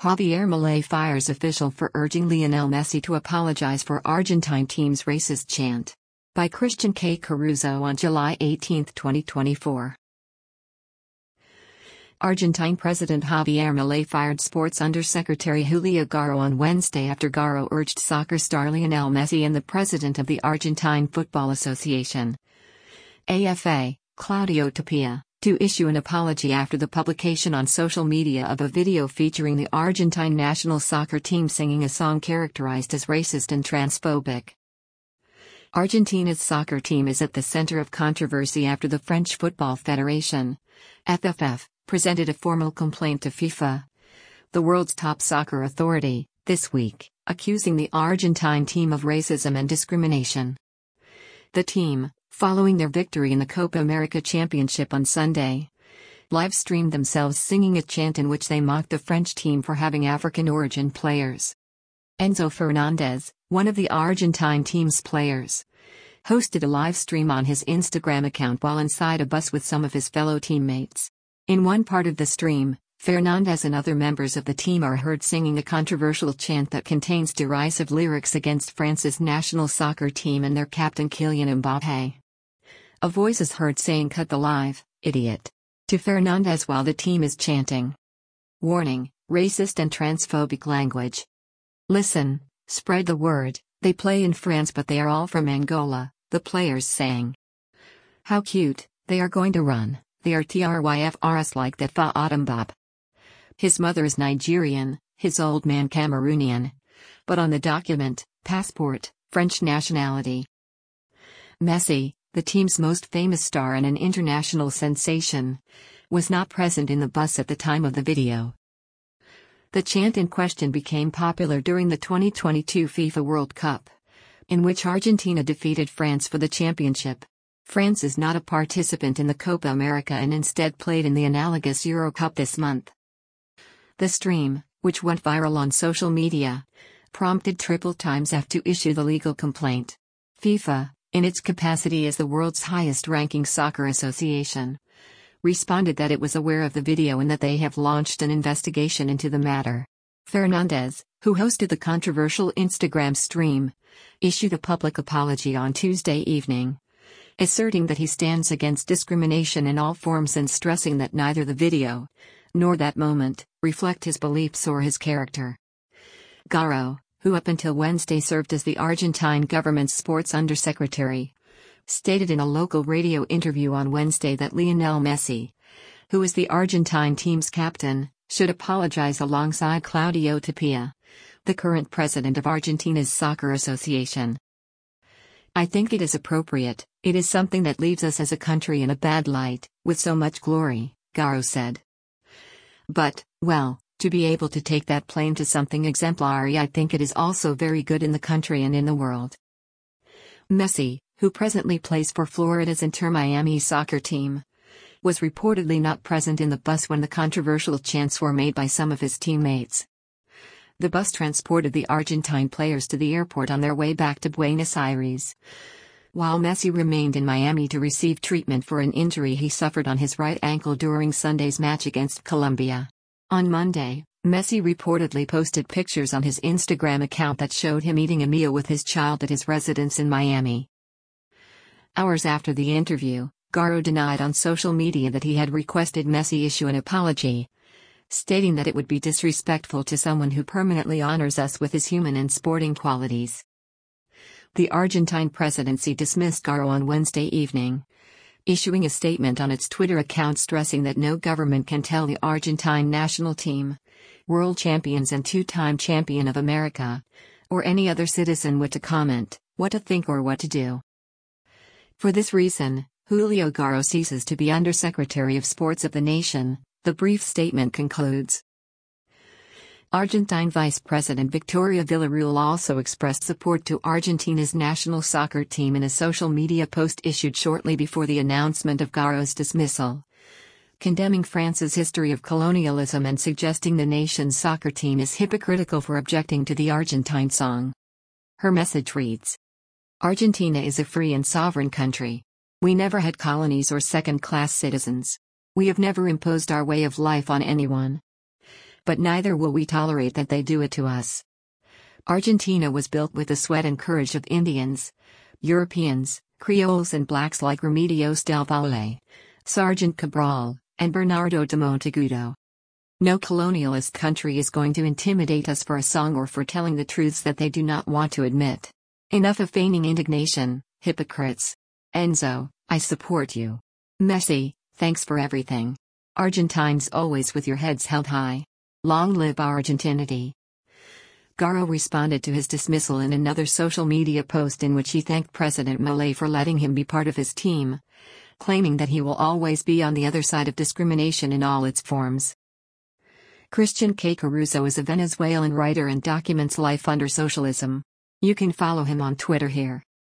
Javier Milei fires official for urging Lionel Messi to apologize for Argentine team's racist chant. By Christian K. Caruso on July 18, 2024. Argentine President Javier Milei fired Sports Undersecretary Julio Garo on Wednesday after Garo urged soccer star Lionel Messi and the president of the Argentine Football Association, AFA, Claudio Tapia, to issue an apology after the publication on social media of a video featuring the Argentine national soccer team singing a song characterized as racist and transphobic. Argentina's soccer team is at the center of controversy after the French Football Federation, FFF, presented a formal complaint to FIFA, the world's top soccer authority, this week, accusing the Argentine team of racism and discrimination. The team, following their victory in the Copa America Championship on Sunday, live-streamed themselves singing a chant in which they mocked the French team for having African-origin players. Enzo Fernandez, one of the Argentine team's players, hosted a live stream on his Instagram account while inside a bus with some of his fellow teammates. In one part of the stream, Fernandez and other members of the team are heard singing a controversial chant that contains derisive lyrics against France's national soccer team and their captain Kylian Mbappé. A voice is heard saying "Cut the live, idiot," to Fernandez while the team is chanting. Warning: racist and transphobic language. Listen, spread the word, they play in France but they are all from Angola, the players sang. How cute, they are going to run, they are TRYFRS like that fa Adambab. His mother is Nigerian, his old man Cameroonian. But on the document, passport, French nationality. Messi, the team's most famous star and an international sensation, was not present in the bus at the time of the video. The chant in question became popular during the 2022 FIFA World Cup, in which Argentina defeated France for the championship. France is not a participant in the Copa America and instead played in the analogous Euro Cup this month. The stream, which went viral on social media, prompted Triple Times F to issue the legal complaint. FIFA, in its capacity as the world's highest-ranking soccer association, responded that it was aware of the video and that they have launched an investigation into the matter. Fernandez, who hosted the controversial Instagram stream, issued a public apology on Tuesday evening, asserting that he stands against discrimination in all forms and stressing that neither the video, nor that moment, reflect his beliefs or his character. Garo, who up until Wednesday served as the Argentine government's sports undersecretary, stated in a local radio interview on Wednesday that Lionel Messi, who is the Argentine team's captain, should apologize alongside Claudio Tapia, the current president of Argentina's Soccer Association. I think it is appropriate, it is something that leaves us as a country in a bad light, with so much glory, Garo said. But, well, to be able to take that plane to something exemplary, I think it is also very good in the country and in the world. Messi, who presently plays for Florida's Inter Miami soccer team, was reportedly not present in the bus when the controversial chants were made by some of his teammates. The bus transported the Argentine players to the airport on their way back to Buenos Aires, while Messi remained in Miami to receive treatment for an injury he suffered on his right ankle during Sunday's match against Colombia. On Monday, Messi reportedly posted pictures on his Instagram account that showed him eating a meal with his child at his residence in Miami. Hours after the interview, Garo denied on social media that he had requested Messi issue an apology, stating that it would be disrespectful to someone who permanently honors us with his human and sporting qualities. The Argentine presidency dismissed Garo on Wednesday evening, issuing a statement on its Twitter account stressing that no government can tell the Argentine national team, world champions and two-time champion of America, or any other citizen what to comment, what to think or what to do. For this reason, Julio Garo ceases to be Undersecretary of Sports of the nation, the brief statement concludes. Argentine Vice President Victoria Villarreal also expressed support to Argentina's national soccer team in a social media post issued shortly before the announcement of Garo's dismissal, condemning France's history of colonialism and suggesting the nation's soccer team is hypocritical for objecting to the Argentine song. Her message reads: Argentina is a free and sovereign country. We never had colonies or second-class citizens. We have never imposed our way of life on anyone. But neither will we tolerate that they do it to us. Argentina was built with the sweat and courage of Indians, Europeans, Creoles and blacks like Remedios del Valle, Sergeant Cabral, and Bernardo de Monteagudo. No colonialist country is going to intimidate us for a song or for telling the truths that they do not want to admit. Enough of feigning indignation, hypocrites. Enzo, I support you. Messi, thanks for everything. Argentines always with your heads held high. Long live Argentinity. Garro responded to his dismissal in another social media post in which he thanked President Milei for letting him be part of his team, claiming that he will always be on the other side of discrimination in all its forms. Christian K. Caruso is a Venezuelan writer and documents life under socialism. You can follow him on Twitter here.